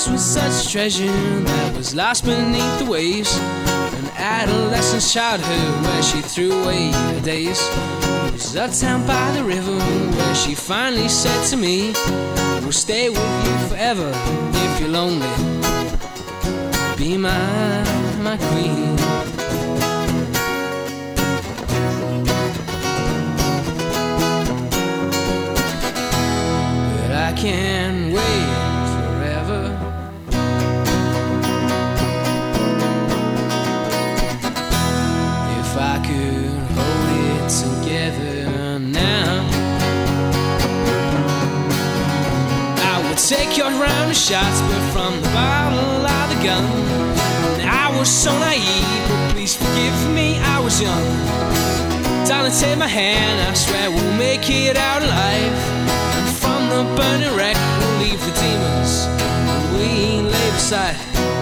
This was such treasure that was lost beneath the waves. An adolescent childhood where she threw away her days. It was uptown by the river where she finally said to me, "We'll stay with you forever if you're lonely. Be my queen." But I can't wait forever. If I could hold it together now, I would take your round of shots, but from the bottle of the gun. I was so naive, but please forgive me, I was young. Darling, take my hand, I swear we'll make it out alive. And from the burning wreck, we'll leave the demons we lay beside.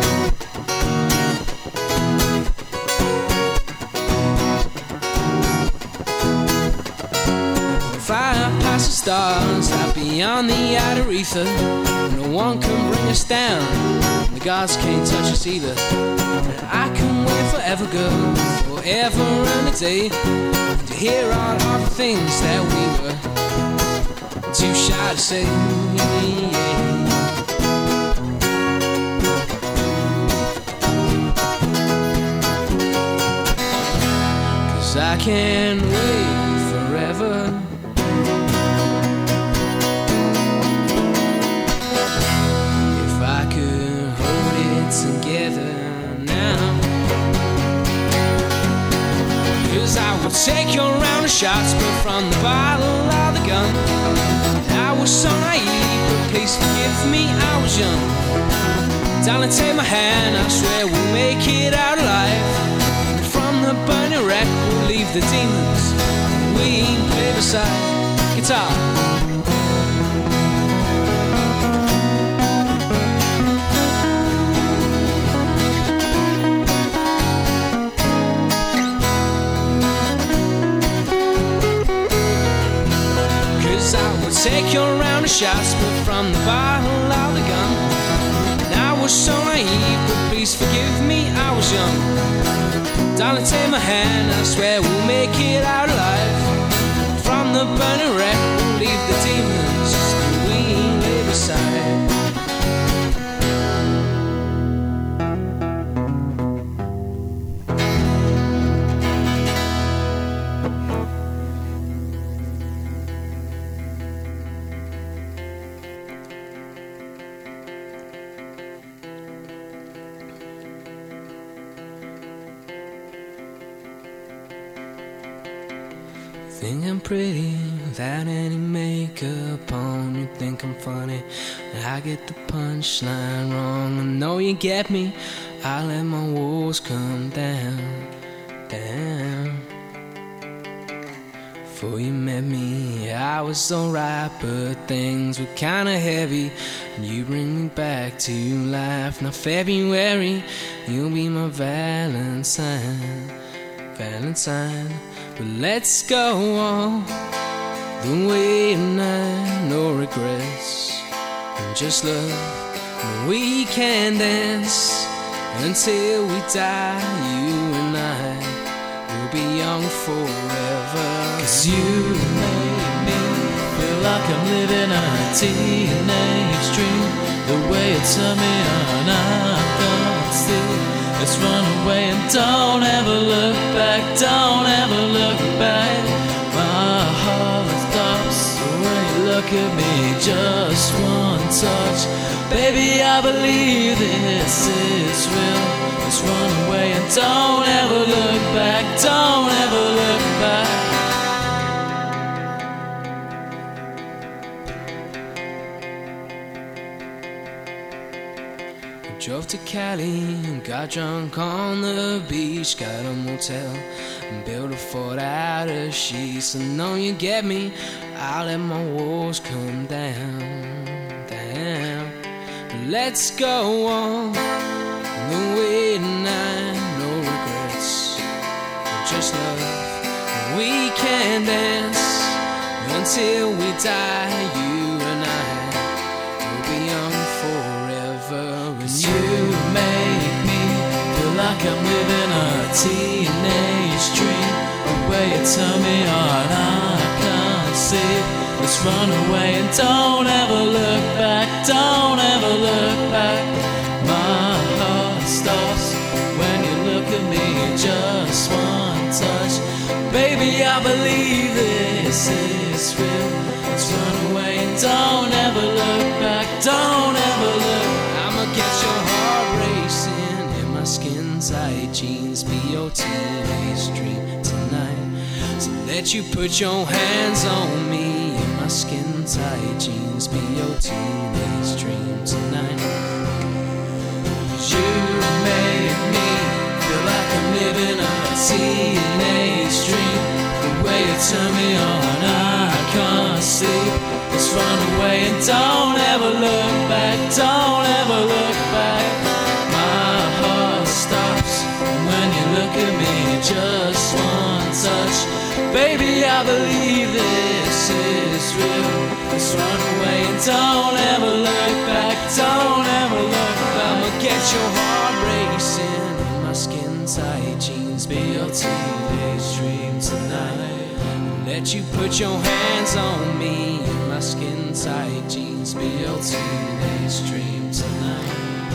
Fire past the stars, out beyond the outer ether. No one can bring us down, the gods can't touch us either. And I can wait forever, girl, forever and a day, to hear all of the things that we were too shy to say. Cause I can't wait forever. Together now, 'cause I will take your round of shots, but from the bottle of the gun. I was so naive, but please forgive me, I was young. Darling, take my hand, I swear we'll make it out alive. And from the burning wreck, we'll leave the demons we play beside. Guitar. Take your round of shots, but from the bottle of the gun. And I was so naive, but please forgive me, I was young. Darling, take my hand, I swear we'll make it out alive. From the burning wreck, we'll leave the demons we lay beside. Think I'm pretty without any makeup on. You think I'm funny, I get the punchline wrong. I know you get me, I let my walls come down, down. Before you met me, I was alright, but things were kinda heavy. And you bring me back to life. Now February, you'll be my Valentine, Valentine. But let's go on the way tonight, no regrets, and just love. And we can dance until we die, you and I will be young forever. 'Cause you made me feel like I'm living a teenage dream. The way you turn me on, I can't see. Let's run away and don't ever look back, don't ever look back. My heart stops when you look at me, just one touch. Baby, I believe this is real. Let's run away and don't ever look back, don't ever look back. Drove to Cali and got drunk on the beach. Got a motel and built a fort out of sheets. I know you get me, I'll let my walls come down, down. But let's go on the way tonight, no regrets, just love. We can dance until we die, you and I will be young forever. teenage dream. The way you turn me on, I can't see. Let's run away and don't ever look back, don't ever look back. My heart stops when you look at me, just one touch. Baby, I believe this is real. Let's run away and don't ever look back, don't ever look. I'ma get your heart racing in my skin tight jeans, be your teenage dream tonight. So let you put your hands on me in my skin tight jeans, be your teenage dream tonight. You made me feel like I'm living a teenage dream. The way you turn me on, I can't sleep. Let's run away and don't ever look back, don't ever look back. My heart stops when you look at me, just one touch. Baby, I believe this is real. Let's run away and don't ever look back, don't ever look back. I'ma get your heart racing in my skin tight jeans, be your teenage dream tonight. Let you put your hands on me in my skin tight jeans, be your teenage dream tonight.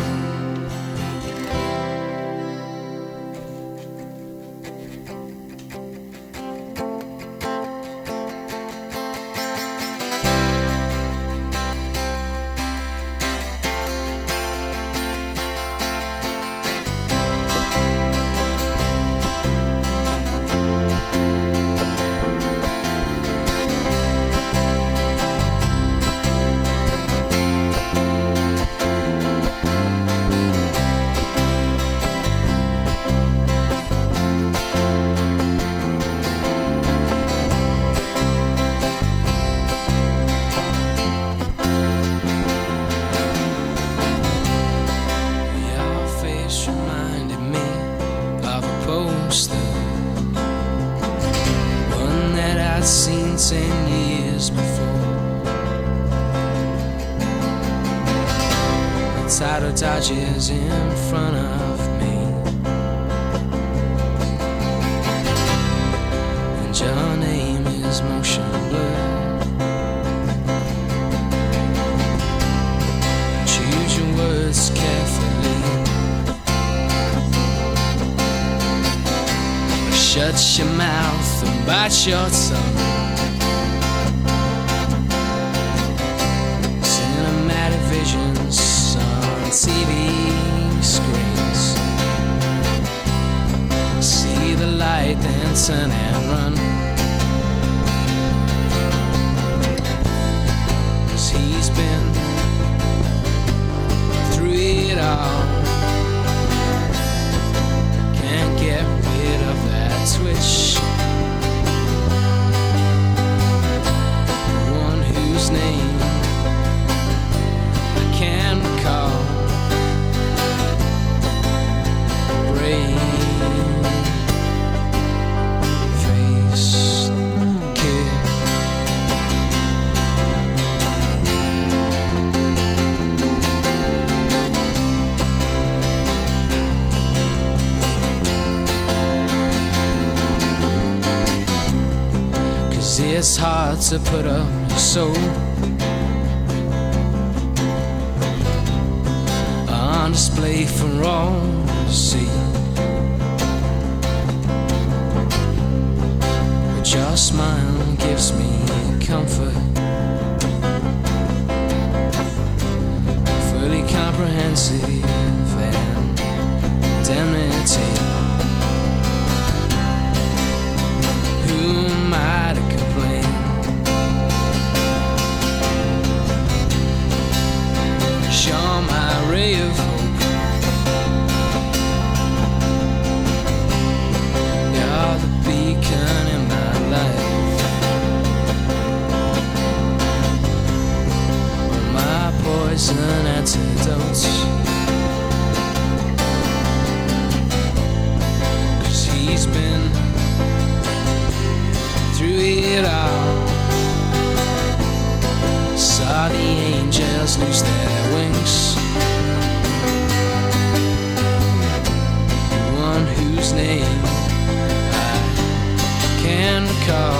One that I'd seen 10 years before. The title dodges in front of me, and your name is motion blur. Choose your words carefully. Shut your mouth and bite your tongue. Cinematic visions on TV screens. See the light, then turn and run. 'Cause he's been through it all. Can't get rid of that switch. One whose name I can't recall. Brave faced kid. It's hard to put up your soul on display for all to see. But your smile gives me comfort, fully comprehensive indemnity. Who am I to complain? You're my ray of hope. You're the beacon in my life. My poison antidotes. 'Cause he's been through it all. Saw the angels lose their wings. One whose whose name I can recall.